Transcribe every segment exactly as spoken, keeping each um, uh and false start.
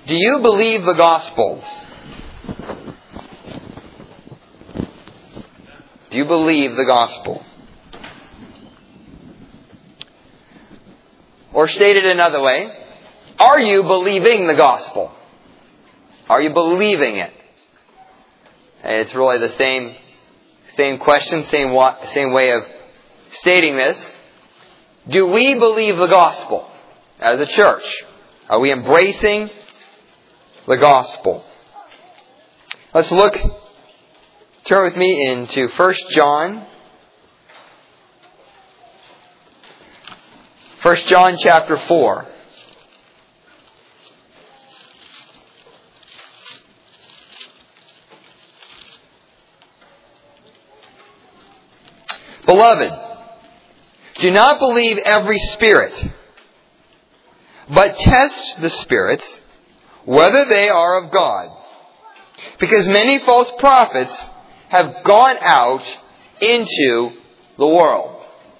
Do you believe the gospel? Do you believe the gospel? Or stated another way, are you believing the gospel? Are you believing it? And it's really the same, same question, same wa- same way of stating this. Do we believe the gospel as a church? Are we embracing the gospel? Let's look, turn with me into First John. First John chapter four. Beloved, do not believe every spirit, but test the spirits, whether they are of God. Because many false prophets have gone out into the world.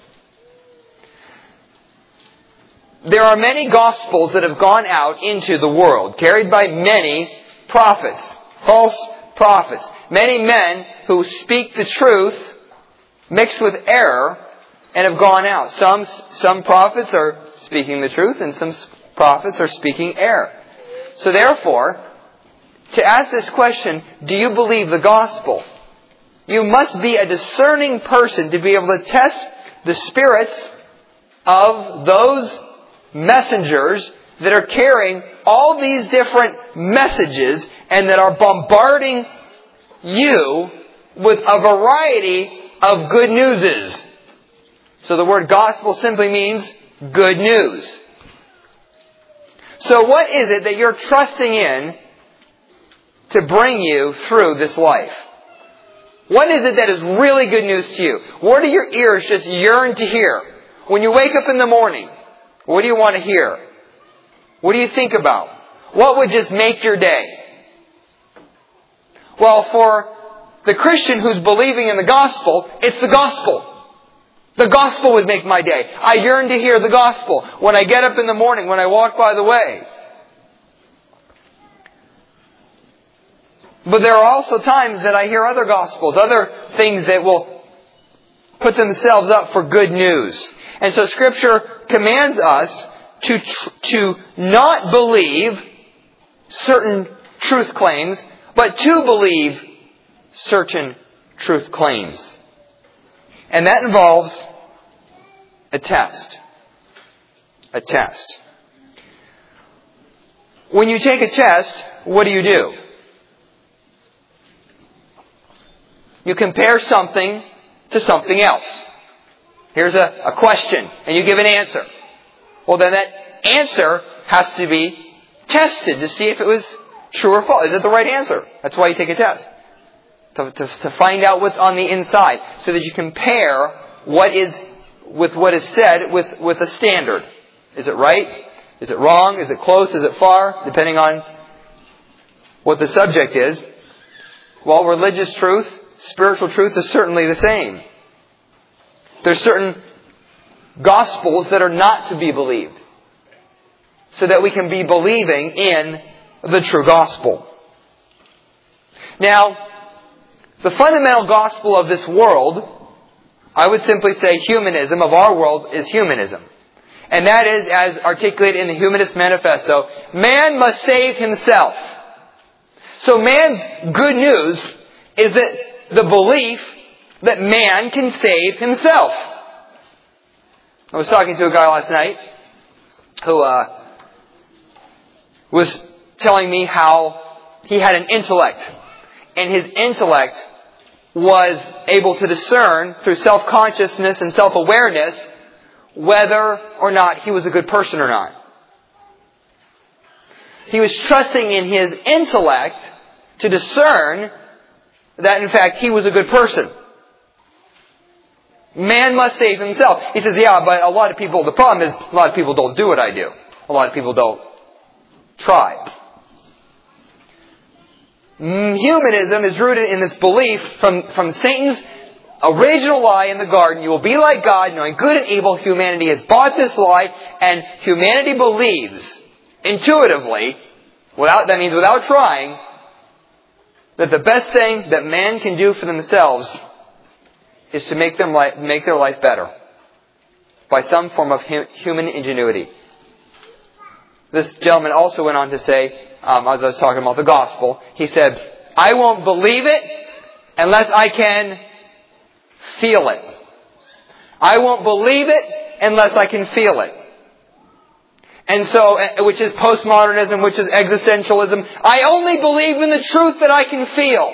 There are many gospels that have gone out into the world, carried by many prophets, false prophets. Many men who speak the truth mixed with error and have gone out. Some, some prophets are speaking the truth and some prophets are speaking error. So therefore, to ask this question, do you believe the gospel? You must be a discerning person to be able to test the spirits of those messengers that are carrying all these different messages and that are bombarding you with a variety of good newses. So the word gospel simply means good news. So what is it that you're trusting in to bring you through this life? What is it that is really good news to you? What do your ears just yearn to hear? When you wake up in the morning, what do you want to hear? What do you think about? What would just make your day? Well, for the Christian who's believing in the gospel, it's the gospel. The gospel would make my day. I yearn to hear the gospel when I get up in the morning, when I walk by the way. But there are also times that I hear other gospels, other things that will put themselves up for good news. And so Scripture commands us to tr- to not believe certain truth claims, but to believe certain truth claims. And that involves a test. A test. When you take a test, what do you do? You compare something to something else. Here's a, a question, and you give an answer. Well, then that answer has to be tested to see if it was true or false. Is it the right answer? That's why you take a test. To, to, to find out what's on the inside, so that you compare what is with what is said with, with a standard. Is it right? Is it wrong? Is it close? Is it far? Depending on what the subject is. Well, religious truth, spiritual truth is certainly the same. There's certain gospels that are not to be believed, so that we can be believing in the true gospel. Now, the fundamental gospel of this world, I would simply say humanism, of our world, is humanism. And that is, as articulated in the Humanist Manifesto, man must save himself. So man's good news is that the belief that man can save himself. I was talking to a guy last night who uh, was telling me how he had an intellect. And his intellect was able to discern through self-consciousness and self-awareness whether or not he was a good person or not. He was trusting in his intellect to discern that in fact he was a good person. Man must save himself. He says, yeah, but a lot of people, the problem is a lot of people don't do what I do. A lot of people don't try. Humanism is rooted in this belief from, from Satan's original lie in the garden. You will be like God, knowing good and evil. Humanity has bought this lie, and humanity believes intuitively without, that means without trying, that the best thing that man can do for themselves is to make them li- make their life better by some form of hu- human ingenuity. This gentleman also went on to say, um, as I was talking about the gospel, he said, I won't believe it unless I can feel it. I won't believe it unless I can feel it. And so, which is postmodernism, which is existentialism. I only believe in the truth that I can feel.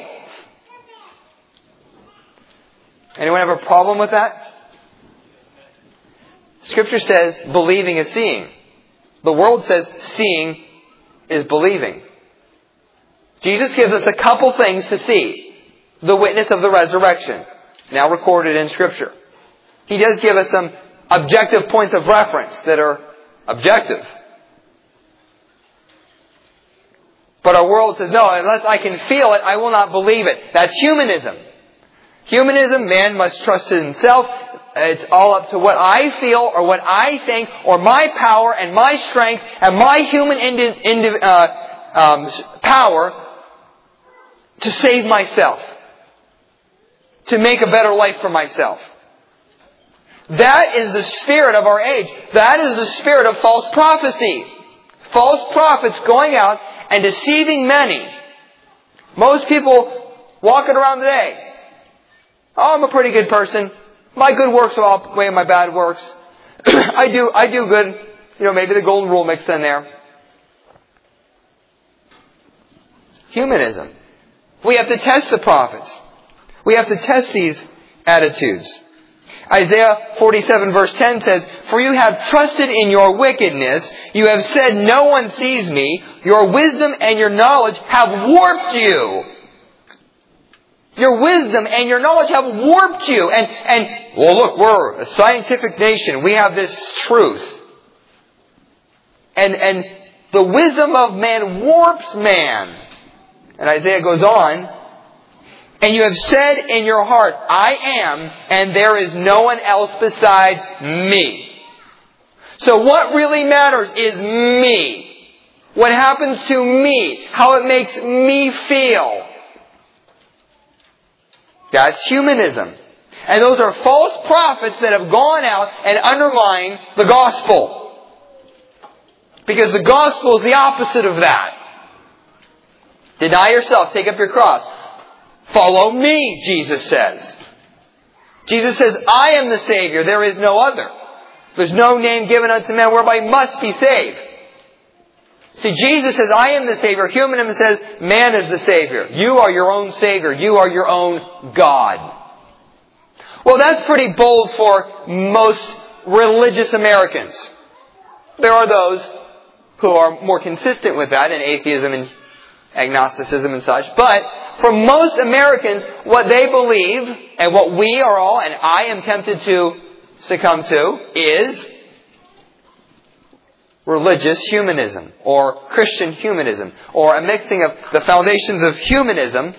Anyone have a problem with that? Scripture says believing is seeing. The world says seeing is believing. Jesus gives us a couple things to see. The witness of the resurrection, now recorded in Scripture. He does give us some objective points of reference that are objective. But our world says, no, unless I can feel it, I will not believe it. That's humanism. Humanism, man must trust in himself. It's all up to what I feel or what I think or my power and my strength and my human indi- indi- uh, um, power to save myself. To make a better life for myself. That is the spirit of our age. That is the spirit of false prophecy. False prophets going out and deceiving many. Most people walking around today. Oh, I'm a pretty good person. My good works will outweigh my bad works. I do, I do good. You know, maybe the golden rule mixed in there. Humanism. We have to test the prophets. We have to test these attitudes. Isaiah forty-seven verse ten says, For you have trusted in your wickedness. You have said, no one sees me. Your wisdom and your knowledge have warped you. Your wisdom and your knowledge have warped you. And, and, well look, we're a scientific nation. We have this truth. And, and the wisdom of man warps man. And Isaiah goes on, and you have said in your heart, I am, and there is no one else besides me. So what really matters is me. What happens to me. How it makes me feel. That's humanism. And those are false prophets that have gone out and undermined the gospel. Because the gospel is the opposite of that. Deny yourself, take up your cross. Follow me, Jesus says. Jesus says, I am the Savior, there is no other. There's no name given unto man whereby he must be saved. See, Jesus says, I am the Savior. Humanism says, man is the Savior. You are your own Savior. You are your own God. Well, that's pretty bold for most religious Americans. There are those who are more consistent with that in atheism and agnosticism and such. But for most Americans, what they believe, and what we are all, and I am tempted to succumb to, is religious humanism, or Christian humanism, or a mixing of the foundations of humanism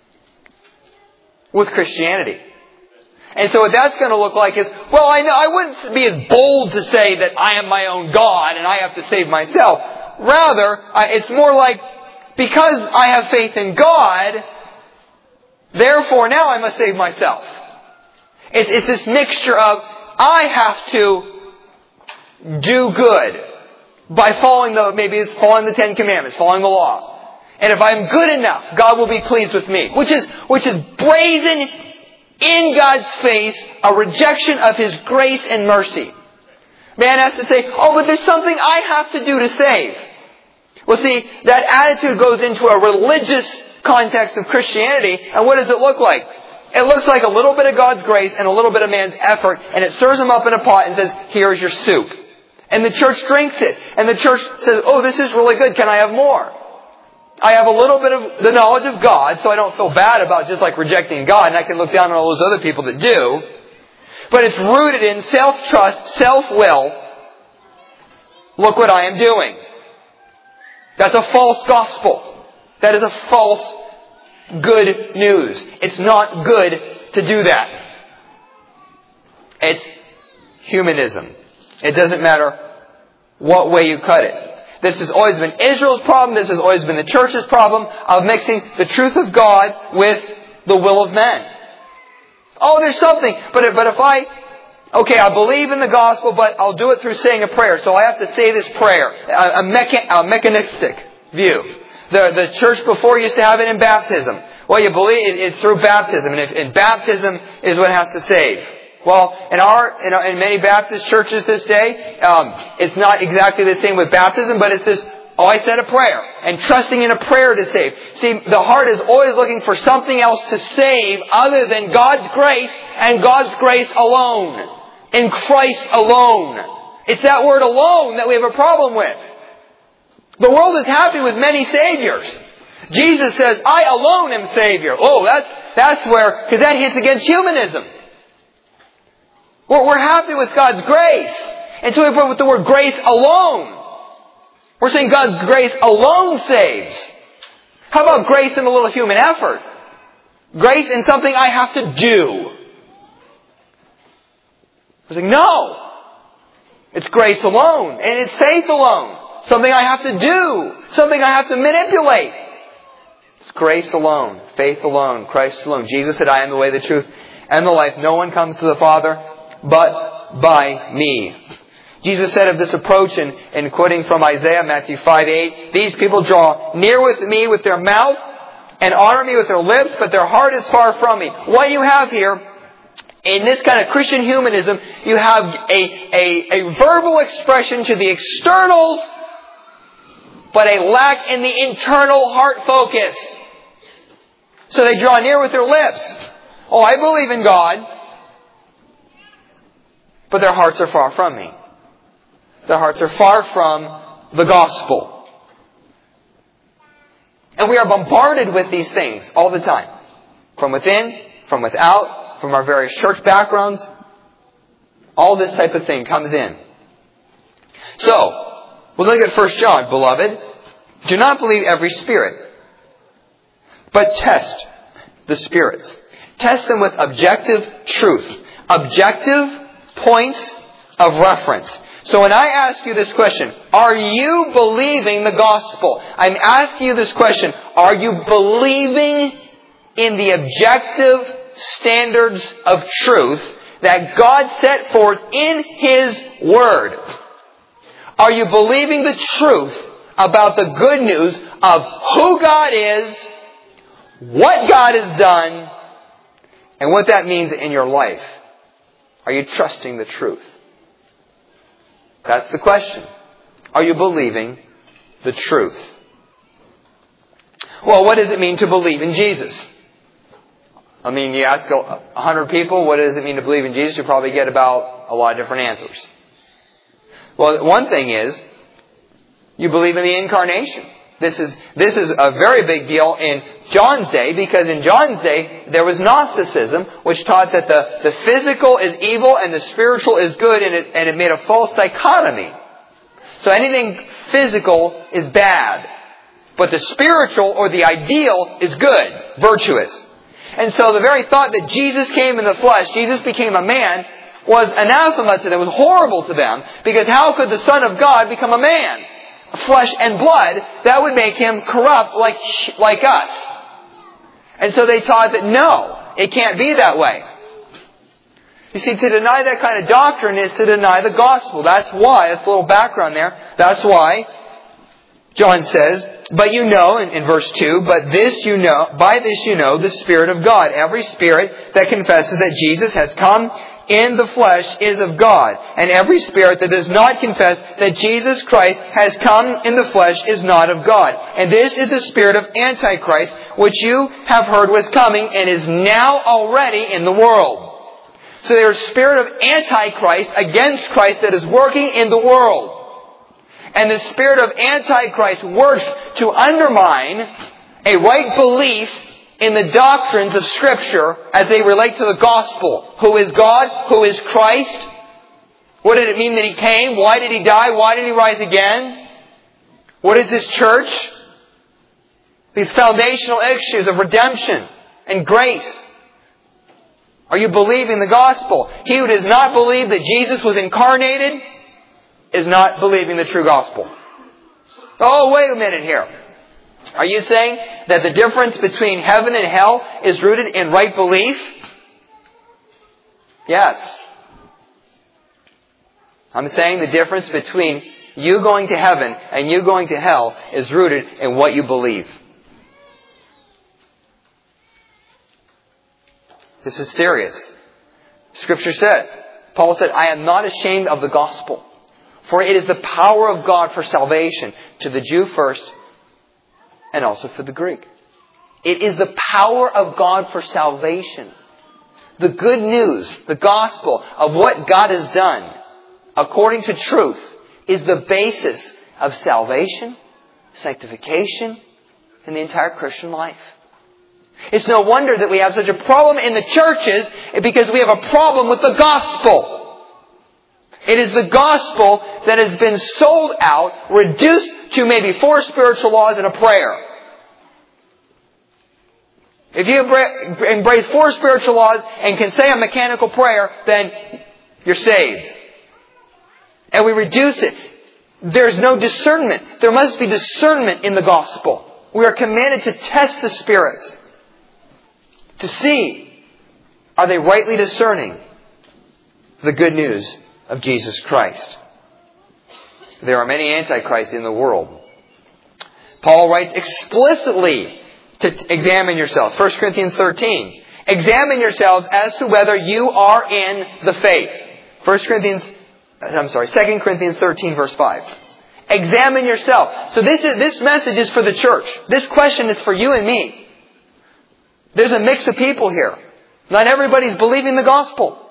with Christianity. And so what that's going to look like is, well, I know I wouldn't be as bold to say that I am my own God and I have to save myself. Rather, it's more like, because I have faith in God, therefore now I must save myself. It's, it's this mixture of, I have to do good by following the, maybe it's following the Ten Commandments, following the law. And if I'm good enough, God will be pleased with me. Which is, which is brazen in God's face, a rejection of His grace and mercy. Man has to say, oh, but there's something I have to do to save. Well, see, that attitude goes into a religious context of Christianity, and what does it look like? It looks like a little bit of God's grace and a little bit of man's effort, and it stirs them up in a pot and says, here's your soup. And the church drinks it, and the church says, oh, this is really good, can I have more? I have a little bit of the knowledge of God, so I don't feel bad about just like rejecting God, and I can look down on all those other people that do. But it's rooted in self-trust, self-will. Look what I am doing. That's a false gospel. That is a false good news. It's not good to do that. It's humanism. It doesn't matter what way you cut it. This has always been Israel's problem. This has always been the church's problem of mixing the truth of God with the will of men. Oh, there's something. But, but if I, okay, I believe in the gospel, but I'll do it through saying a prayer. So I have to say this prayer. A, a, mecha, a mechanistic view. The, the church before used to have it in baptism. Well, you believe it, it's through baptism. And, if, and baptism is what has to save. Well, in our, in, our, in many Baptist churches this day, um, it's not exactly the same with baptism, but it's this, oh, I said a prayer, and trusting in a prayer to save. See, the heart is always looking for something else to save other than God's grace and God's grace alone. In Christ alone. It's that word alone that we have a problem with. The world is happy with many saviors. Jesus says, I alone am Savior. Oh, that's, that's where, because that hits against humanism. We're happy with God's grace. And so we put with the word grace alone. We're saying God's grace alone saves. How about grace in a little human effort? Grace in something I have to do. We're saying, no. It's grace alone. And it's faith alone. Something I have to do. Something I have to manipulate. It's grace alone. Faith alone. Christ alone. Jesus said, I am the way, the truth, and the life. No one comes to the Father but by me. Jesus said of this approach, in, in quoting from Isaiah, Matthew five eight, these people draw near with me with their mouth and honor me with their lips, but their heart is far from me. What you have here, in this kind of Christian humanism, you have a, a, a verbal expression to the externals, but a lack in the internal heart focus. So they draw near with their lips. Oh, I believe in God. But their hearts are far from me. Their hearts are far from the gospel. And we are bombarded with these things all the time. From within, from without, from our various church backgrounds. All this type of thing comes in. So, we'll look at First John, beloved. Do not believe every spirit, but test the spirits. Test them with objective truth. Objective points of reference. So when I ask you this question, are you believing the gospel? I'm asking you this question, are you believing in the objective standards of truth that God set forth in His Word? Are you believing the truth about the good news of who God is, what God has done, and what that means in your life? Are you trusting the truth? That's the question. Are you believing the truth? Well, what does it mean to believe in Jesus? I mean, you ask a hundred people, what does it mean to believe in Jesus? You'll probably get about a lot of different answers. Well, one thing is, you believe in the incarnation. This is, this is a very big deal in John's day, because in John's day, there was Gnosticism, which taught that the, the physical is evil and the spiritual is good, and it, and it made a false dichotomy. So anything physical is bad, but the spiritual or the ideal is good, virtuous. And so the very thought that Jesus came in the flesh, Jesus became a man, was anathema to them, was horrible to them, because how could the Son of God become a man? Flesh and blood, that would make Him corrupt like, like us. And so they taught that no, it can't be that way. You see, to deny that kind of doctrine is to deny the gospel. That's why, that's a little background there, that's why John says, but you know, in, in verse two, but this you know, by this you know the Spirit of God. Every spirit that confesses that Jesus has come in the flesh is of God. And every spirit that does not confess that Jesus Christ has come in the flesh is not of God. And this is the spirit of Antichrist, which you have heard was coming and is now already in the world. So there is a spirit of Antichrist against Christ that is working in the world. And the spirit of Antichrist works to undermine a right belief in the doctrines of Scripture as they relate to the gospel. Who is God? Who is Christ? What did it mean that He came? Why did He die? Why did He rise again? What is this church? These foundational issues of redemption and grace. Are you believing the gospel? He who does not believe that Jesus was incarnated is not believing the true gospel. Oh, wait a minute here. Are you saying that the difference between heaven and hell is rooted in right belief? Yes. I'm saying the difference between you going to heaven and you going to hell is rooted in what you believe. This is serious. Scripture says, Paul said, I am not ashamed of the gospel, for it is the power of God for salvation to the Jew first and also for the Greek. It is the power of God for salvation. The good news, the gospel of what God has done according to truth is the basis of salvation, sanctification, and the entire Christian life. It's no wonder that we have such a problem in the churches because we have a problem with the gospel. It is the gospel that has been sold out, reduced to maybe four spiritual laws and a prayer. If you embrace four spiritual laws and can say a mechanical prayer, then you're saved. And we reduce it. There's no discernment. There must be discernment in the gospel. We are commanded to test the spirits. To see, are they rightly discerning the good news of Jesus Christ? There are many antichrists in the world. Paul writes explicitly to examine yourselves. First Corinthians thirteen. Examine yourselves as to whether you are in the faith. First Corinthians, I'm sorry, Second Corinthians thirteen verse five. Examine yourself. So this is, this message is for the church. This question is for you and me. There's a mix of people here. Not everybody's believing the gospel.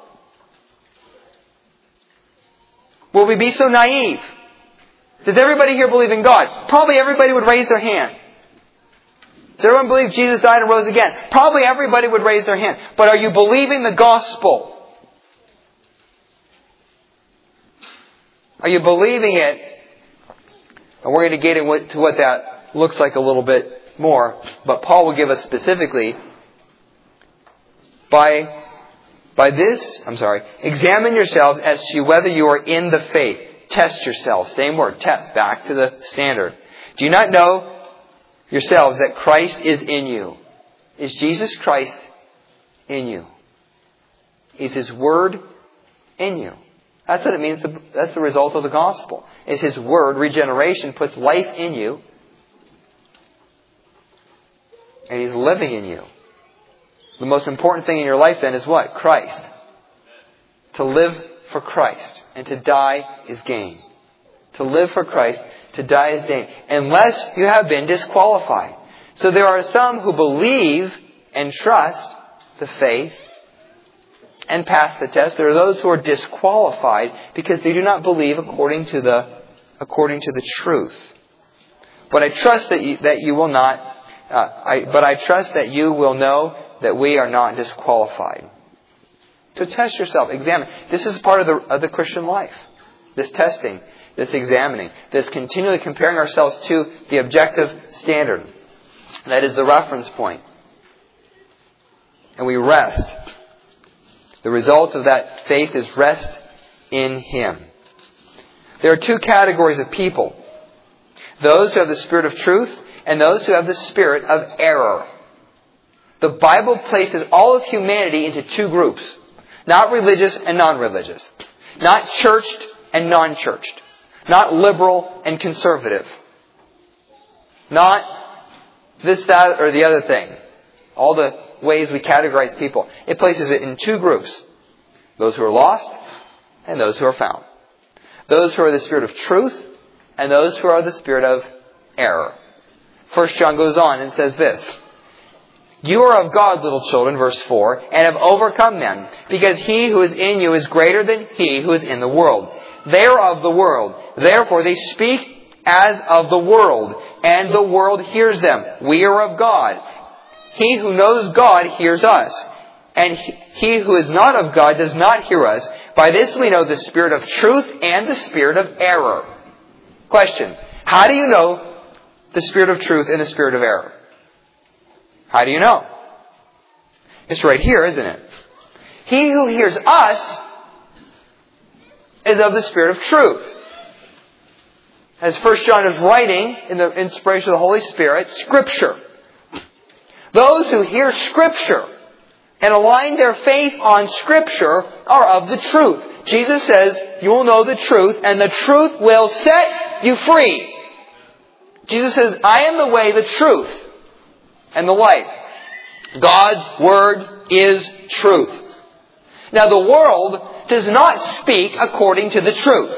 Will we be so naive? Does everybody here believe in God? Probably everybody would raise their hand. Does everyone believe Jesus died and rose again? Probably everybody would raise their hand. But are you believing the gospel? Are you believing it? And we're going to get into what that looks like a little bit more. But Paul will give us specifically by, by this, I'm sorry, examine yourselves as to whether you are in the faith. Test yourselves. Same word, test. Back to the standard. Do you not know yourselves that Christ is in you? Is Jesus Christ in you? Is His Word in you? That's what it means. To, that's the result of the gospel. Is His Word, regeneration, puts life in you. And He's living in you. The most important thing in your life then is what? Christ. To live for Christ and to die is gain. To live for Christ, to die is gain. Unless you have been disqualified. So there are some who believe and trust the faith and pass the test. There are those who are disqualified because they do not believe according to the according to the truth. But I trust that you, that you will not. Uh, I, but I trust that you will know that we are not disqualified. So test yourself, examine. This is part of the of the Christian life. This testing, this examining, this continually comparing ourselves to the objective standard. That is the reference point. And we rest. The result of that faith is rest in Him. There are two categories of people. Those who have the spirit of truth and those who have the spirit of error. The Bible places all of humanity into two groups. Not religious and non-religious. Not churched and non-churched. Not liberal and conservative. Not this, that, or the other thing. All the ways we categorize people. It places it in two groups. Those who are lost and those who are found. Those who are the spirit of truth and those who are the spirit of error. First John goes on and says this. You are of God, little children, verse four, and have overcome them, because He who is in you is greater than he who is in the world. They are of the world. Therefore they speak as of the world, and the world hears them. We are of God. He who knows God hears us. And he who is not of God does not hear us. By this we know the spirit of truth and the spirit of error. Question. How do you know the spirit of truth and the spirit of error? How do you know? It's right here, isn't it? He who hears us is of the spirit of truth. as First John is writing in the inspiration of the Holy Spirit, Scripture. Those who hear Scripture and align their faith on Scripture are of the truth. Jesus says, you will know the truth, and the truth will set you free. Jesus says, I am the way, the truth, and the life. God's Word is truth. Now the world does not speak according to the truth.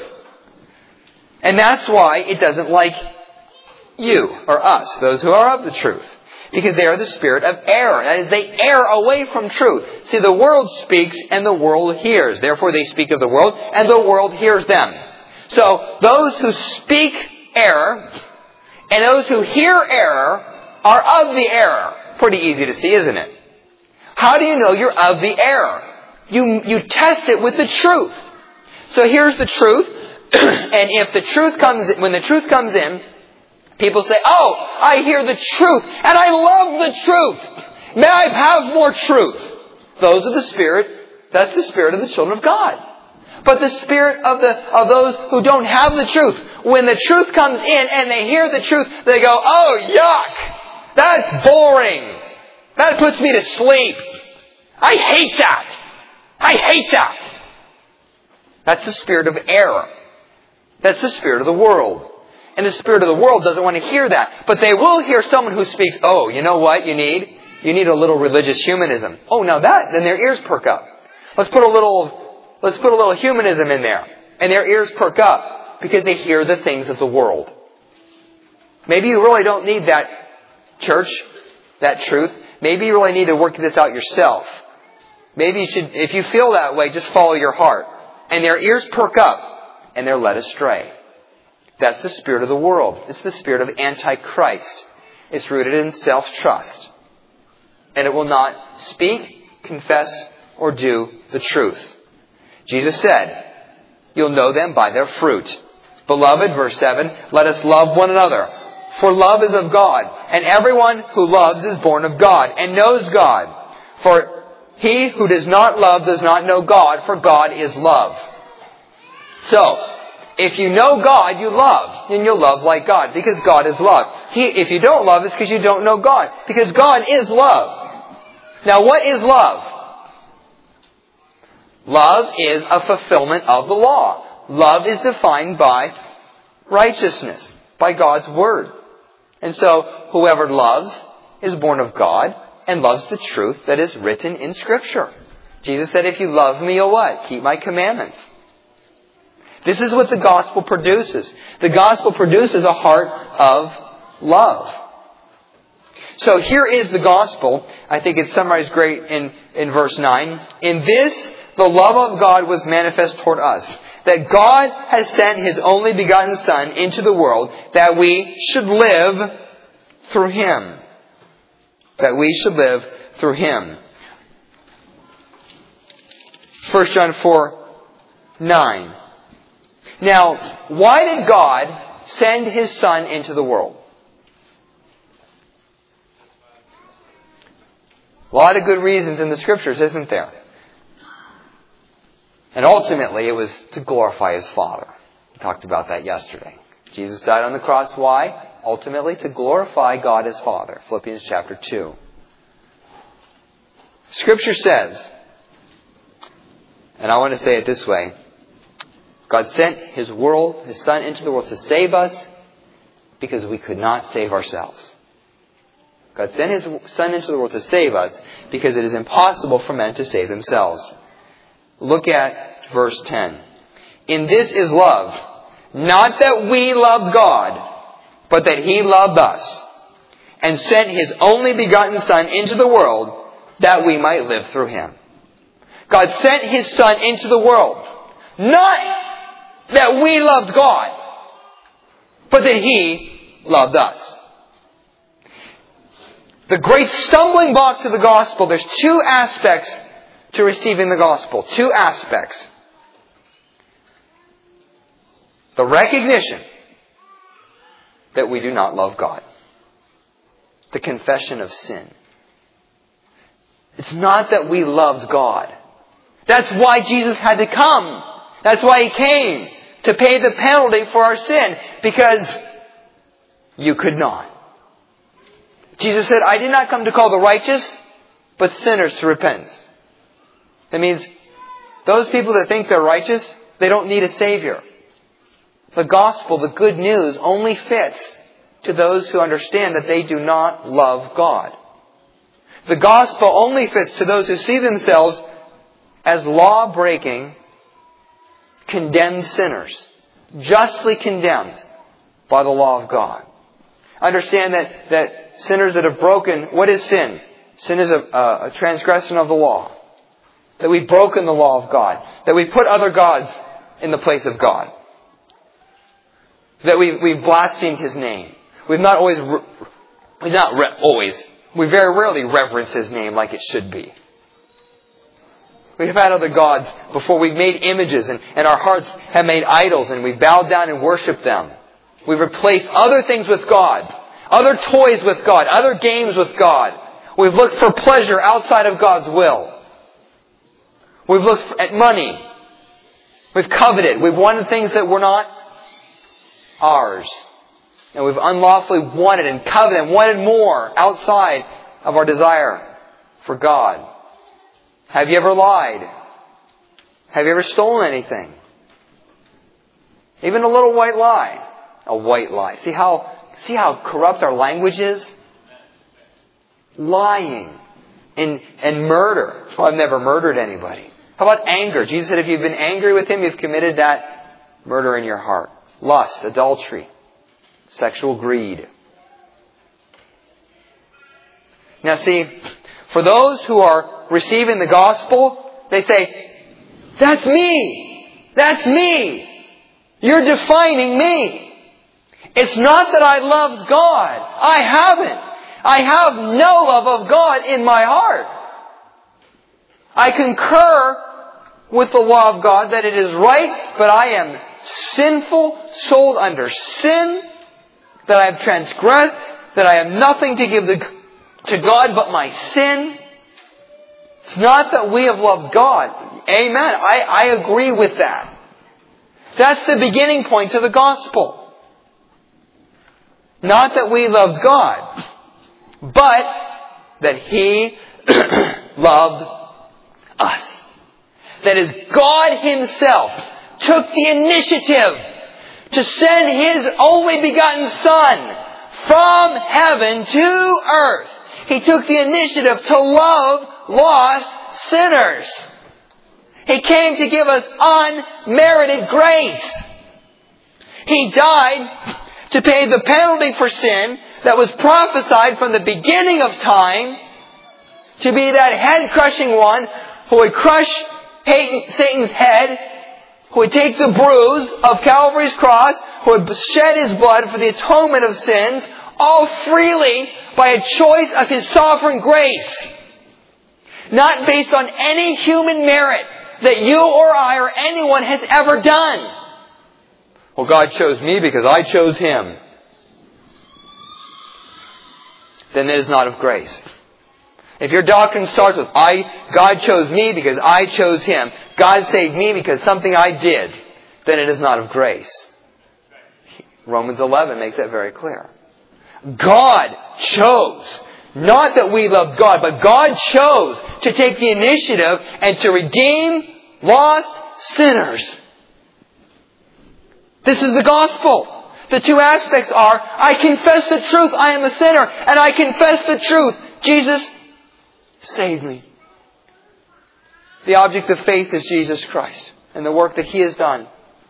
And that's why it doesn't like you or us, those who are of the truth. Because they are the spirit of error. That is, they err away from truth. See, the world speaks and the world hears. Therefore they speak of the world and the world hears them. So those who speak error and those who hear error are of the error. Pretty easy to see, isn't it? How do you know you're of the error? You, you test it with the truth. So here's the truth. And if the truth comes, when the truth comes in, people say, oh, I hear the truth, and I love the truth. May I have more truth. Those are the spirit, that's the spirit of the children of God. But the spirit of the of those who don't have the truth, when the truth comes in and they hear the truth, they go, oh, yuck, that's boring. That puts me to sleep. I hate that. I hate that. That's the spirit of error. That's the spirit of the world. And the spirit of the world doesn't want to hear that. But they will hear someone who speaks, oh, you know what you need? You need a little religious humanism. Oh, now that, then their ears perk up. Let's put a little, let's put a little humanism in there. And their ears perk up because they hear the things of the world. Maybe you really don't need that church, that truth. Maybe you really need to work this out yourself. Maybe you should, if you feel that way, just follow your heart. And their ears perk up and they're led astray. That's the spirit of the world. It's the spirit of Antichrist. It's rooted in self-trust. And it will not speak, confess, or do the truth. Jesus said, you'll know them by their fruit. Beloved, verse seven, let us love one another. For love is of God. And everyone who loves is born of God and knows God. For he who does not love does not know God, for God is love. So, if you know God, you love. And you'll love like God, because God is love. He, if you don't love, it's because you don't know God. Because God is love. Now, what is love? Love is a fulfillment of the law. Love is defined by righteousness, by God's Word. And so, whoever loves is born of God and loves the truth that is written in Scripture. Jesus said, if you love me, you'll what? Keep my commandments. This is what the gospel produces. The gospel produces a heart of love. So here is the gospel. I think it's summarized great in, in verse nine. In this, the love of God was manifest toward us, that God has sent His only begotten Son into the world, that we should live through Him. That we should live through Him. First John four nine. Now, why did God send His Son into the world? A lot of good reasons in the Scriptures, isn't there? And ultimately, it was to glorify His Father. We talked about that yesterday. Jesus died on the cross. Why? Ultimately, to glorify God His Father. Philippians chapter two. Scripture says, and I want to say it this way, God sent His world, His Son into the world to save us because we could not save ourselves. God sent His Son into the world to save us because it is impossible for men to save themselves. Look at verse ten. In this is love, not that we loved God, but that He loved us and sent His only begotten Son into the world that we might live through Him. God sent His Son into the world, not that we loved God, but that He loved us. The great stumbling block to the gospel, there's two aspects to receiving the gospel. Two aspects. The recognition that we do not love God. The confession of sin. It's not that we loved God. That's why Jesus had to come. That's why He came. to pay the penalty for our sin because you could not. Jesus said, I did not come to call the righteous, but sinners to repentance. That means those people that think they're righteous, they don't need a Savior. The gospel, the good news, only fits to those who understand that they do not love God. The gospel only fits to those who see themselves as law-breaking, condemned sinners, justly condemned by the law of God. Understand that, that sinners that have broken, what is sin? Sin is a, a, a transgression of the law. That we've broken the law of God. That we put other gods in the place of God. That we, we've blasphemed His name. We've not always, we've not re- always, we very rarely reverence His name like it should be. We've had other gods before. We've made images and, and our hearts have made idols and we've bowed down and worshipped them. We've replaced other things with God. Other toys with God. Other games with God. We've looked for pleasure outside of God's will. We've looked at money. We've coveted. We've wanted things that were not ours. And we've unlawfully wanted and coveted and wanted more outside of our desire for God. Have you ever lied? Have you ever stolen anything? Even a little white lie. A white lie. See how, see how corrupt our language is? Lying and, and murder. Well, I've never murdered anybody. How about anger? Jesus said if you've been angry with Him, you've committed that murder in your heart. Lust, adultery, sexual greed. Now see, for those who are receiving the gospel, they say, that's me! That's me! You're defining me! It's not that I love God. I haven't. I have no love of God in my heart. I concur with the law of God that it is right, but I am sinful, sold under sin, that I have transgressed, that I have nothing to give to God but my sin. It's not that we have loved God. Amen. I, I agree with that. That's the beginning point to the gospel. Not that we loved God, but that He loved us. That is, God Himself took the initiative to send His only begotten Son from heaven to earth. He took the initiative to love lost sinners. He came to give us unmerited grace. He died to pay the penalty for sin that was prophesied from the beginning of time, to be that head-crushing one who would crush Satan's head, who would take the bruise of Calvary's cross, who would shed His blood for the atonement of sins, all freely by a choice of His sovereign grace. Not based on any human merit that you or I or anyone has ever done. Well, God chose me because I chose Him. Then it is not of grace. If your doctrine starts with, I, God chose me because I chose Him, God saved me because something I did, then it is not of grace. Romans eleven makes that very clear. God chose. Not that we loved God, but God chose to take the initiative and to redeem lost sinners. This is the gospel. The two aspects are, I confess the truth, I am a sinner, and I confess the truth, Jesus saved me. The object of faith is Jesus Christ and the work that He has done.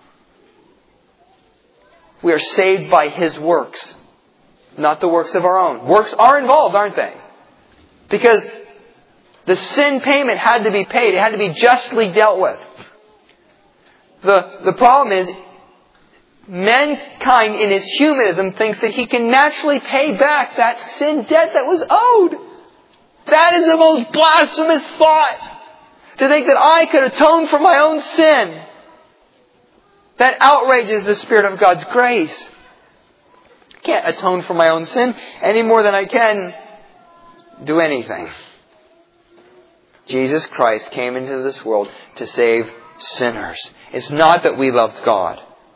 We are saved by His works, not the works of our own. Works are involved, aren't they? Because the sin payment had to be paid. It had to be justly dealt with. The, the problem is, mankind in his humanism thinks that he can naturally pay back that sin debt that was owed. That is the most blasphemous thought. To think that I could atone for my own sin. That outrages the Spirit of God's grace. I can't atone for my own sin any more than I can do anything. Jesus Christ came into this world to save sinners. It's not that we loved God.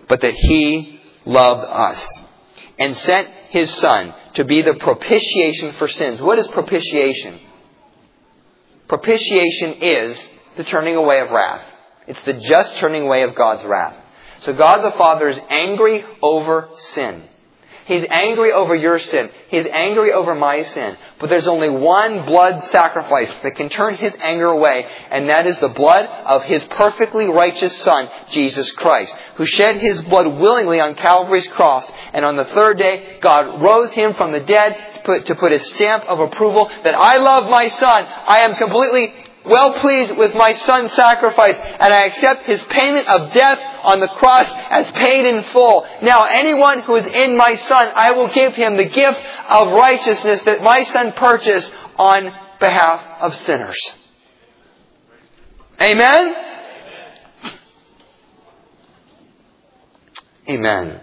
but that He loved us and sent His Son to be the propitiation for sins. What is propitiation? Propitiation is the turning away of wrath. It's the just turning away of God's wrath. So God the Father is angry over sin. He's angry over your sin. He's angry over my sin. But there's only one blood sacrifice that can turn His anger away, and that is the blood of His perfectly righteous Son, Jesus Christ, who shed His blood willingly on Calvary's cross. And on the third day, God rose Him from the dead to put, to put His stamp of approval that I love my Son. I am completely well pleased with my Son's sacrifice, and I accept His payment of death on the cross as paid in full. Now anyone who is in my Son, I will give him the gift of righteousness that my Son purchased on behalf of sinners. Amen? Amen.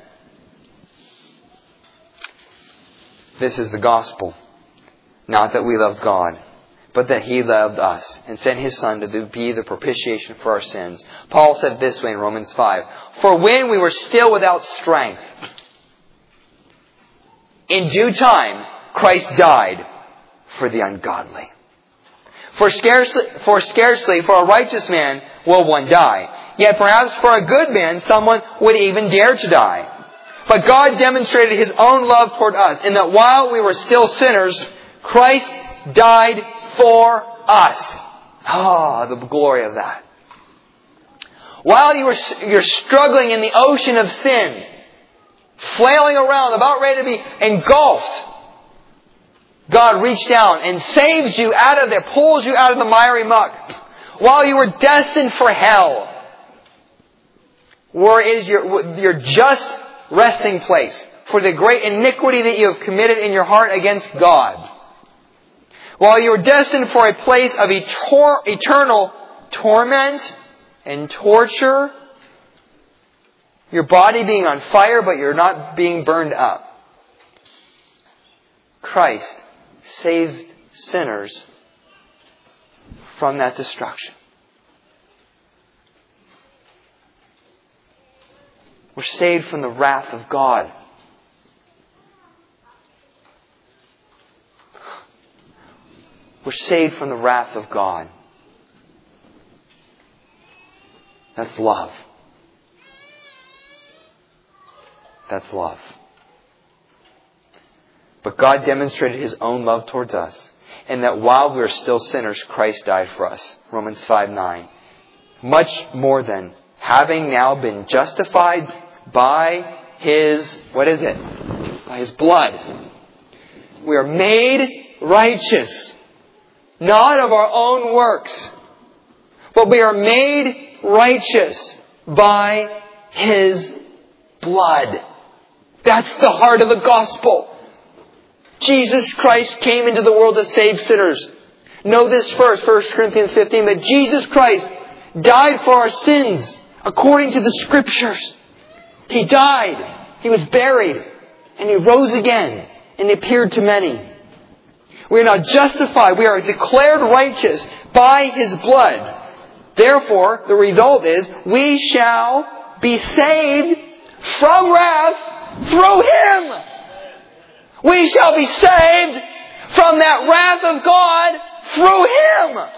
This is the gospel. Not that we loved God, but that He loved us and sent His Son to be the propitiation for our sins. Paul said this way in Romans five, "For when we were still without strength, in due time Christ died for the ungodly. For scarcely, for scarcely for a righteous man will one die. Yet perhaps for a good man someone would even dare to die. But God demonstrated His own love toward us, in that while we were still sinners, Christ died for us." Ah, oh, the glory of that. While you were, you're struggling in the ocean of sin, flailing around, about ready to be engulfed, God reached down and saves you out of there, pulls you out of the miry muck. While you were destined for hell, where is your, your just resting place for the great iniquity that you have committed in your heart against God. While you were destined for a place of etor- eternal torment and torture, your body being on fire, but you're not being burned up. Christ saved sinners from that destruction. We're saved from the wrath of God. We're saved from the wrath of God. That's love. That's love. But God demonstrated His own love towards us, in that while we were still sinners, Christ died for us. Romans five nine. Much more than, having now been justified by His, what is it? By His blood. We are made righteous. Not of our own works, but we are made righteous by His blood. That's the heart of the gospel. Jesus Christ came into the world to save sinners. Know this first, First Corinthians fifteen, that Jesus Christ died for our sins according to the Scriptures. He died, He was buried, and He rose again and appeared to many. We are now justified. We are declared righteous by His blood. Therefore, the result is we shall be saved from wrath through Him. We shall be saved from that wrath of God through Him.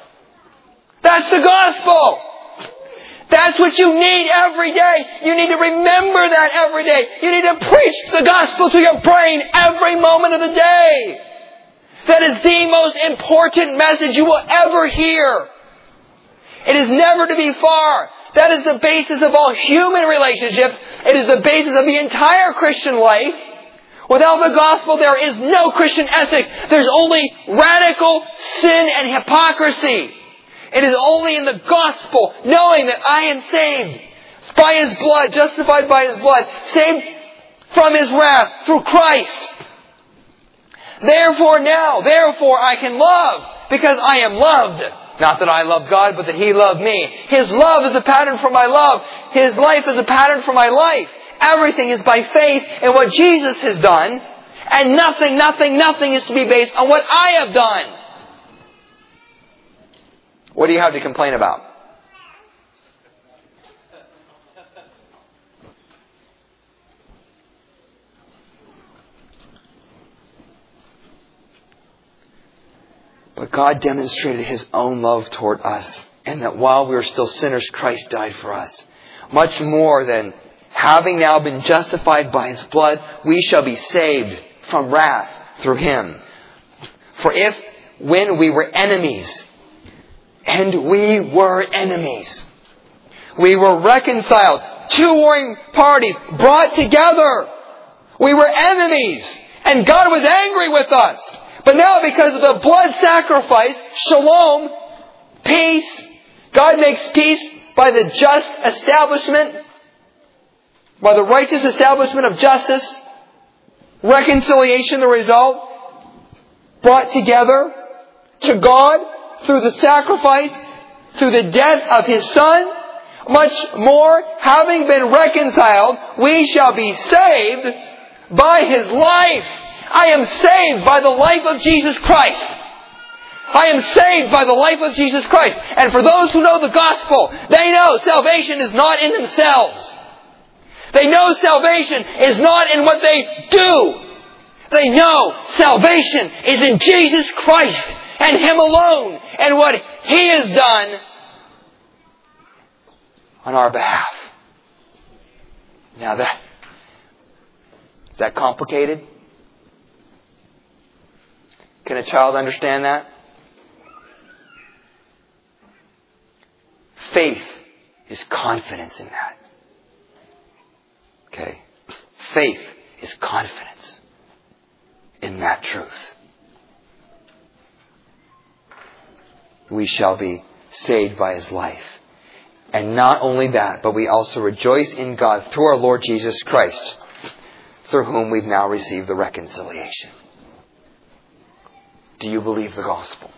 That's the gospel. That's what you need every day. You need to remember that every day. You need to preach the gospel to your brain every moment of the day. That is the most important message you will ever hear. It is never to be far. That is the basis of all human relationships. It is the basis of the entire Christian life. Without the gospel, there is no Christian ethic. There's only radical sin and hypocrisy. It is only in the gospel, knowing that I am saved by His blood, justified by His blood, saved from His wrath through Christ. Therefore now, therefore I can love, because I am loved. Not that I love God, but that He loved me. His love is a pattern for my love. His life is a pattern for my life. Everything is by faith in what Jesus has done. And nothing, nothing, nothing is to be based on what I have done. What do you have to complain about? But God demonstrated His own love toward us, and that while we were still sinners, Christ died for us. Much more than having now been justified by His blood, we shall be saved from wrath through Him. For if, when we were enemies, and we were enemies, we were reconciled, two warring parties brought together. We were enemies, and God was angry with us. But now, because of the blood sacrifice, shalom, peace, God makes peace by the just establishment, by the righteous establishment of justice, reconciliation, the result, brought together to God through the sacrifice, through the death of His Son. Much more, having been reconciled, we shall be saved by His life. I am saved by the life of Jesus Christ. I am saved by the life of Jesus Christ. And for those who know the gospel, they know salvation is not in themselves. They know salvation is not in what they do. They know salvation is in Jesus Christ and Him alone and what He has done on our behalf. Now that, is that complicated? Can a child understand that? Faith is confidence in that. Okay? Faith is confidence in that truth. We shall be saved by His life. And not only that, but we also rejoice in God through our Lord Jesus Christ, through whom we've now received the reconciliation. Do you believe the gospel?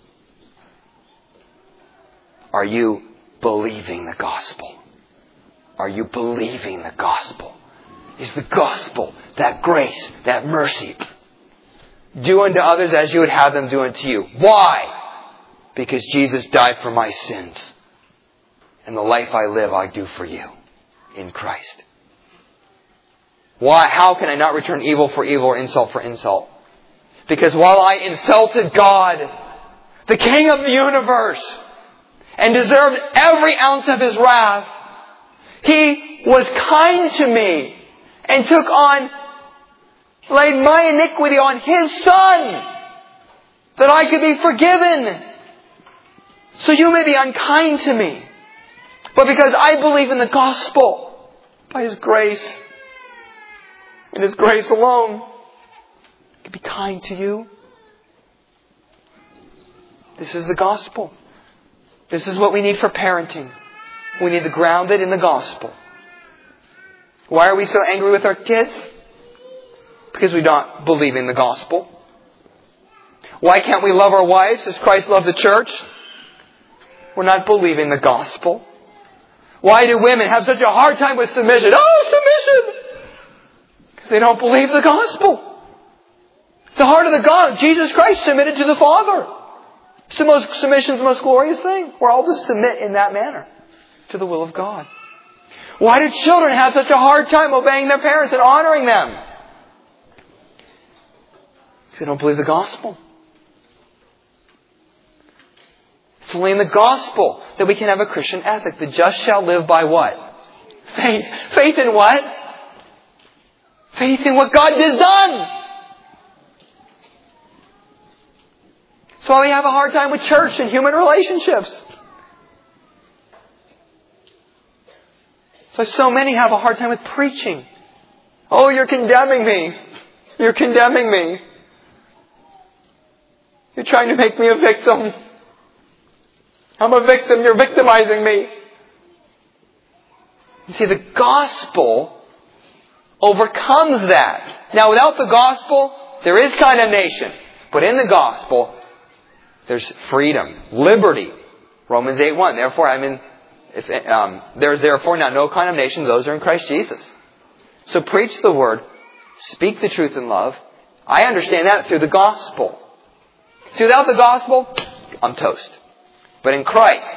Are you believing the gospel? Are you believing the gospel? Is the gospel that grace, that mercy? Do unto others as you would have them do unto you. Why? Because Jesus died for my sins. And the life I live, I do for you in Christ. Why? How can I not return evil for evil or insult for insult? Because while I insulted God, the King of the universe, and deserved every ounce of His wrath, He was kind to me and took on, laid my iniquity on His Son, that I could be forgiven. So you may be unkind to me, but because I believe in the gospel, by His grace, and His grace alone, I can be kind to you. This is the gospel. This is what we need for parenting. We need to ground it in the gospel. Why are we so angry with our kids? Because we don't believe in the gospel. Why can't we love our wives as Christ loved the church? We're not believing the gospel. Why do women have such a hard time with submission? Oh, submission! Because they don't believe the gospel. The heart of the God, Jesus Christ submitted to the Father. It's the most, submission's the most glorious thing. We're all to submit in that manner to the will of God. Why do children have such a hard time obeying their parents and honoring them? Because they don't believe the gospel. It's only in the gospel that we can have a Christian ethic. The just shall live by what? Faith. Faith in what? Faith in what God has done. That's why we have a hard time with church and human relationships. So so many have a hard time with preaching. Oh, you're condemning me. You're condemning me. You're trying to make me a victim. I'm a victim. You're victimizing me. You see, the gospel overcomes that. Now, without the gospel, there is condemnation. But in the gospel, there's freedom, liberty. Romans eight one. Therefore, I'm in. If, um, there's therefore now no condemnation to those who are in Christ Jesus. So preach the word, speak the truth in love. I understand that through the gospel. See, without the gospel, I'm toast. But in Christ,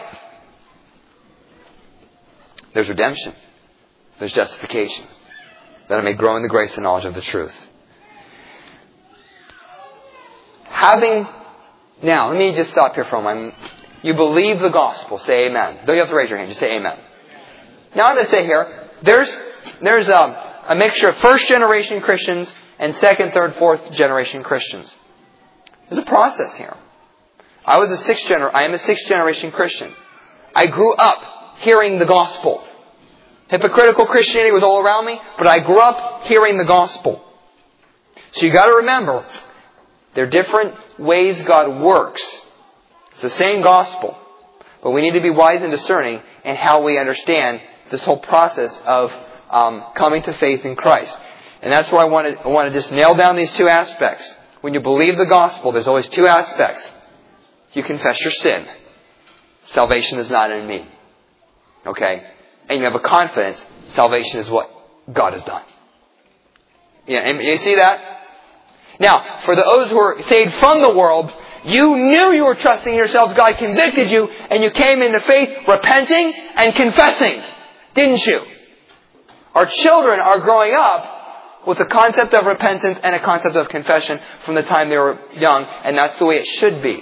there's redemption. There's justification. That I may grow in the grace and knowledge of the truth. Having Now, let me just stop here for a moment. You believe the gospel. Say amen. Don't you have to raise your hand. Just say amen. Now, I'm going to say here, there's, there's a, a mixture of first generation Christians and second, third, fourth generation Christians. There's a process here. I was a sixth gener- I am a sixth generation Christian. I grew up hearing the gospel. Hypocritical Christianity was all around me, but I grew up hearing the gospel. So you got to remember, there are different ways God works. It's the same gospel, but we need to be wise and discerning in how we understand this whole process of um, coming to faith in Christ. And that's why I want to I want to just nail down these two aspects. When you believe the gospel, there's always two aspects. You confess your sin. Salvation is not in me. Okay? And you have a confidence. Salvation is what God has done. Yeah, and you see that? Now, for those who are saved from the world, you knew you were trusting yourselves. God convicted you, and you came into faith repenting and confessing. Didn't you? Our children are growing up with a concept of repentance and a concept of confession from the time they were young, and that's the way it should be.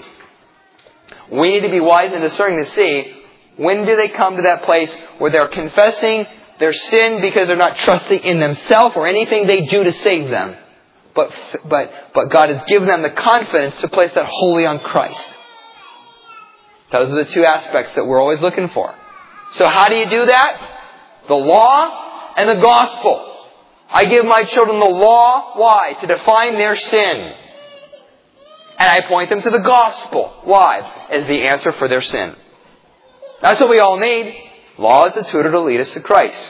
We need to be wise and discerning to see when do they come to that place where they're confessing their sin because they're not trusting in themselves or anything they do to save them. But, but, but God has given them the confidence to place that wholly on Christ. Those are the two aspects that we're always looking for. So how do you do that? The law and the gospel. I give my children the law. Why? To define their sin. And I point them to the gospel. Why? As the answer for their sin. That's what we all need. Law is the tutor to lead us to Christ.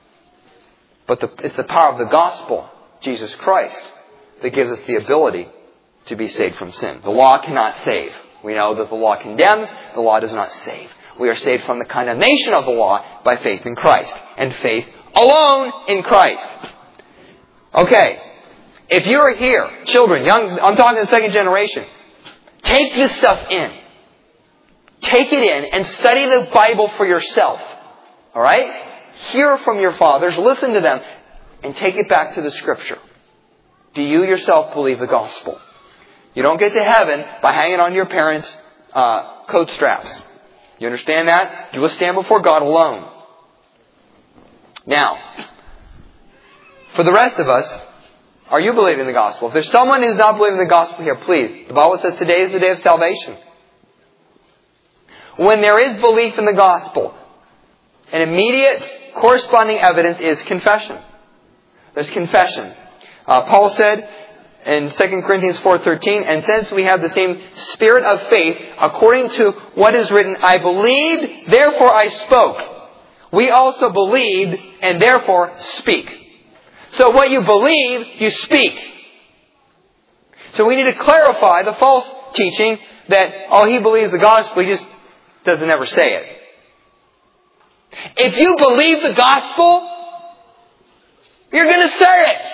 But the, it's the power of the gospel, Jesus Christ, that gives us the ability to be saved from sin. The law cannot save. We know that the law condemns. The law does not save. We are saved from the condemnation of the law by faith in Christ. And faith alone in Christ. Okay. If you're here, children, young, I'm talking to the second generation, take this stuff in. Take it in and study the Bible for yourself. Alright? Hear from your fathers, listen to them, and take it back to the Scripture. Do you yourself believe the gospel? You don't get to heaven by hanging on to your parents' uh, coat straps. You understand that? You will stand before God alone. Now, for the rest of us, are you believing the gospel? If there's someone who's not believing the gospel here, please. The Bible says today is the day of salvation. When there is belief in the gospel, an immediate corresponding evidence is confession. There's confession. Uh, Paul said in Second Corinthians four thirteen, and since we have the same spirit of faith, according to what is written, I believed, therefore I spoke. We also believed, and therefore speak. So what you believe, you speak. So we need to clarify the false teaching that, oh, he believes the gospel, he just doesn't ever say it. If you believe the gospel, you're going to say it.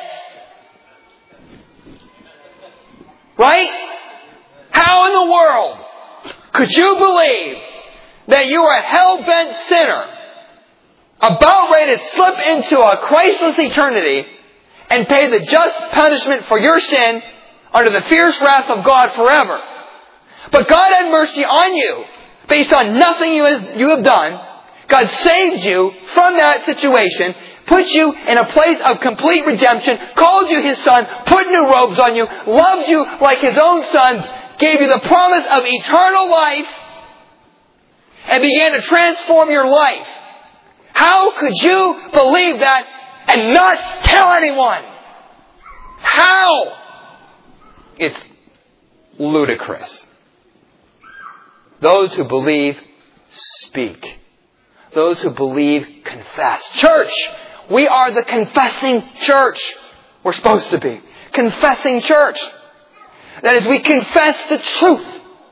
Right? How in the world could you believe that you are a hell-bent sinner about ready to slip into a Christless eternity and pay the just punishment for your sin under the fierce wrath of God forever? But God had mercy on you based on nothing you have done. God saved you from that situation, put you in a place of complete redemption, called you His Son, put new robes on you, loved you like His own Son, gave you the promise of eternal life, and began to transform your life. How could you believe that and not tell anyone? How? It's ludicrous. Those who believe, speak. Those who believe, confess. Church! We are the confessing church. We're supposed to be. Confessing church. That is, we confess the truth.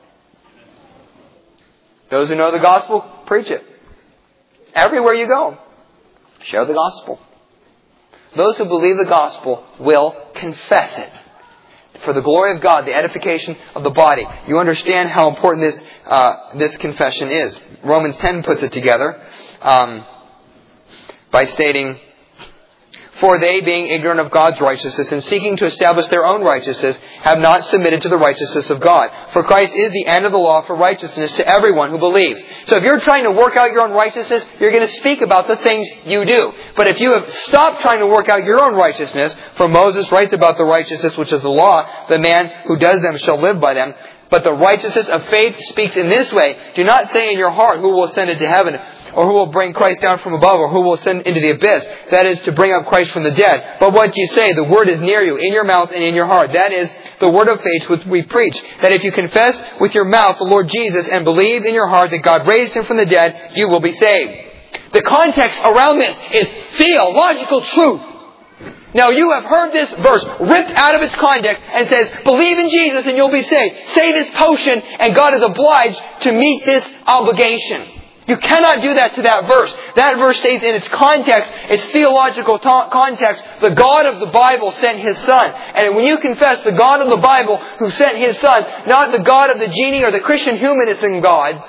Those who know the gospel, preach it. Everywhere you go, share the gospel. Those who believe the gospel will confess it. For the glory of God, the edification of the body. You understand how important this uh, this confession is. Romans ten puts it together um, by stating, For they, being ignorant of God's righteousness and seeking to establish their own righteousness, have not submitted to the righteousness of God. For Christ is the end of the law for righteousness to everyone who believes. So if you're trying to work out your own righteousness, you're going to speak about the things you do. But if you have stopped trying to work out your own righteousness, for Moses writes about the righteousness which is the law, the man who does them shall live by them. But the righteousness of faith speaks in this way, do not say in your heart, who will ascend into heaven, or who will bring Christ down from above, or who will ascend into the abyss. That is, to bring up Christ from the dead. But what you say, the word is near you, in your mouth and in your heart. That is, the word of faith which we preach. That if you confess with your mouth the Lord Jesus and believe in your heart that God raised Him from the dead, you will be saved. The context around this is theological truth. Now you have heard this verse ripped out of its context and says, believe in Jesus and you'll be saved. Say this potion and God is obliged to meet this obligation. You cannot do that to that verse. That verse stays in its context, its theological ta- context. The God of the Bible sent His Son. And when you confess the God of the Bible who sent His Son, not the God of the genie or the Christian humanism God,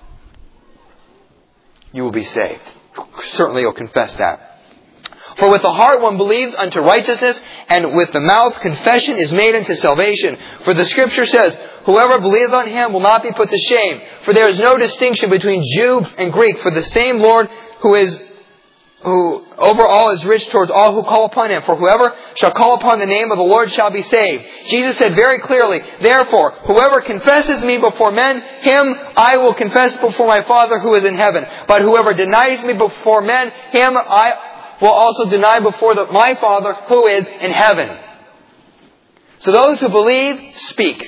you will be saved. Certainly you'll confess that. For with the heart one believes unto righteousness, and with the mouth confession is made unto salvation. For the Scripture says, whoever believes on Him will not be put to shame. For there is no distinction between Jew and Greek, for the same Lord who is who over all is rich towards all who call upon Him. For whoever shall call upon the name of the Lord shall be saved. Jesus said very clearly, therefore, whoever confesses me before men, him I will confess before my Father who is in heaven. But whoever denies me before men, him I will also deny before the, my Father who is in heaven. So those who believe, speak.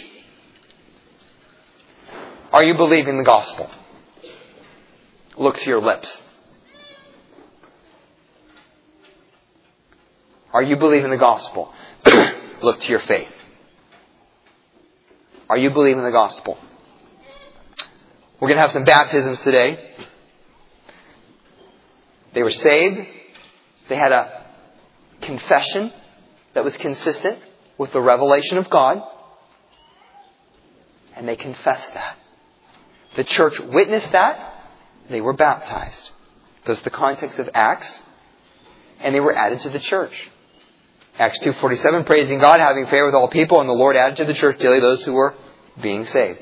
Are you believing the gospel? Look to your lips. Are you believing the gospel? Look to your faith. Are you believing the gospel? We're going to have some baptisms today. They were saved. They had a confession that was consistent with the revelation of God. And they confessed that. The church witnessed that. They were baptized. That's the context of Acts. And they were added to the church. Acts two forty-seven, praising God, having favor with all people, and the Lord added to the church daily those who were being saved.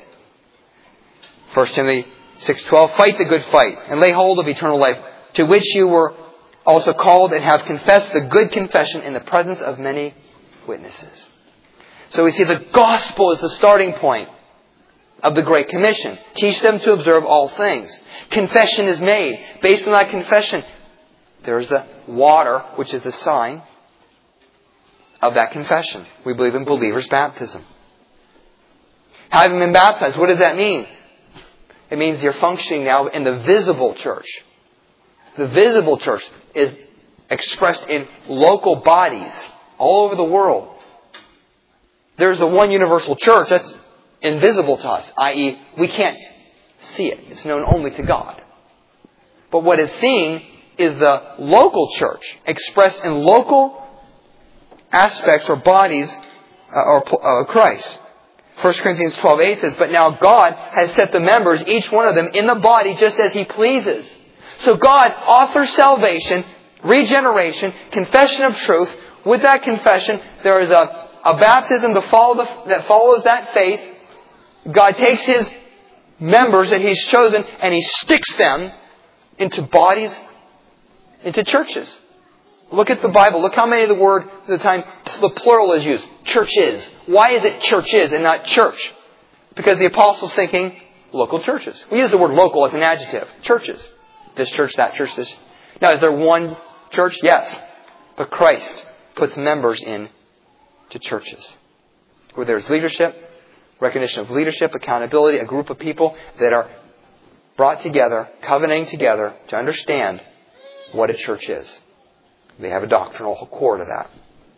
First Timothy six twelve, fight the good fight, and lay hold of eternal life, to which you were also called and have confessed the good confession in the presence of many witnesses. So we see the gospel is the starting point of the Great Commission. Teach them to observe all things. Confession is made. Based on that confession, there is the water, which is the sign of that confession. We believe in believers' baptism. Having been baptized, what does that mean? It means you're functioning now in the visible church. The visible church is expressed in local bodies all over the world. There's the one universal church that's invisible to us, that is, we can't see it. It's known only to God. But what is seen is the local church, expressed in local aspects or bodies uh, or uh, Christ. First Corinthians twelve eight says, but now God has set the members, each one of them, in the body just as He pleases. So God offers salvation, regeneration, confession of truth. With that confession, there is a, a baptism to follow the, that follows that faith. God takes His members that He's chosen and He sticks them into bodies, into churches. Look at the Bible. Look how many of the word, at the time, the plural is used. Churches. Why is it churches and not church? Because the apostle's thinking local churches. We use the word local as an adjective. Churches. This church, that church, this. Now, is there one church? Yes. But Christ puts members in to churches. Where there's leadership, recognition of leadership, accountability, a group of people that are brought together, covenanting together to understand what a church is. They have a doctrinal core to that.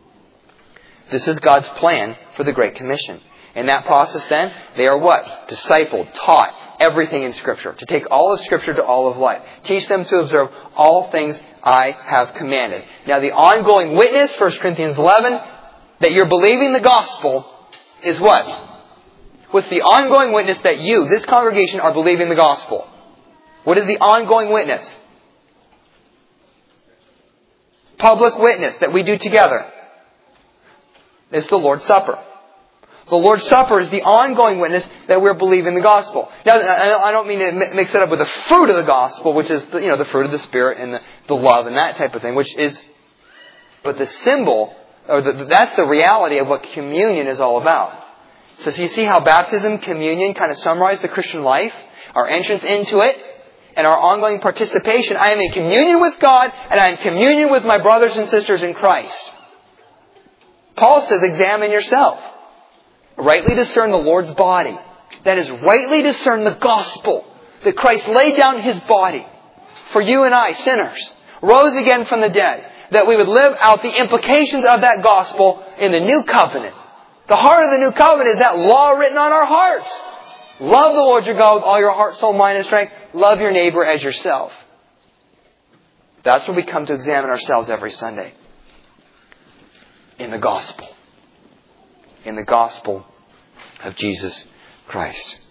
This is God's plan for the Great Commission. In that process then, they are what? Discipled, taught everything in Scripture. To take all of Scripture to all of life. Teach them to observe all things I have commanded. Now the ongoing witness, First Corinthians eleven, that you're believing the gospel is what? What's the ongoing witness that you, this congregation, are believing the gospel? What is the ongoing witness? public witness that we do together is the Lord's Supper. The Lord's Supper is the ongoing witness that we're believing the gospel. Now, I don't mean to mix it up with the fruit of the gospel, which is the, you know, the fruit of the Spirit and the, the love and that type of thing, which is, but the symbol, or the, that's the reality of what communion is all about. So, so you see how baptism, communion kind of summarize the Christian life, our entrance into it, and our ongoing participation. I am in communion with God, and I am in communion with my brothers and sisters in Christ. Paul says, examine yourself. Rightly discern the Lord's body. That is, rightly discern the gospel. That Christ laid down His body for you and I, sinners. Rose again from the dead. That we would live out the implications of that gospel in the new covenant. The heart of the new covenant is that law written on our hearts. Love the Lord your God with all your heart, soul, mind, and strength. Love your neighbor as yourself. That's what we come to examine ourselves every Sunday. In the gospel. In the gospel of Jesus Christ.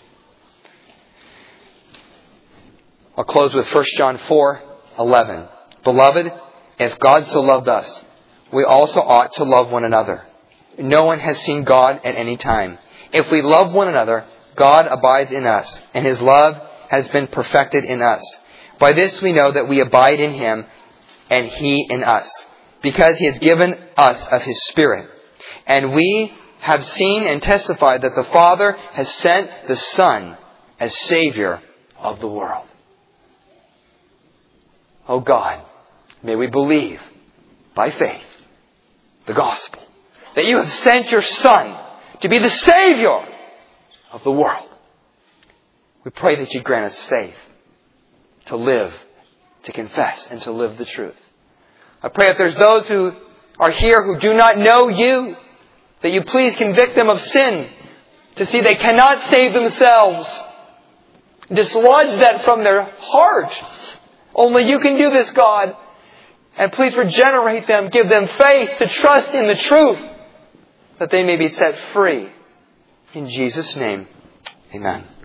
I'll close with First John four eleven. Beloved, if God so loved us, we also ought to love one another. No one has seen God at any time. If we love one another, God abides in us, and His love has been perfected in us. By this we know that we abide in Him, and He in us, because He has given us of His Spirit. And we have seen and testified that the Father has sent the Son as Savior of the world. Oh God, may we believe by faith the gospel that you have sent your Son to be the Savior of the world. We pray that you grant us faith to live, to confess, and to live the truth. I pray if there's those who are here who do not know you, that you please convict them of sin, to see they cannot save themselves. Dislodge that from their heart. Only you can do this, God. And please regenerate them. Give them faith to trust in the truth, that they may be set free. In Jesus' name, amen.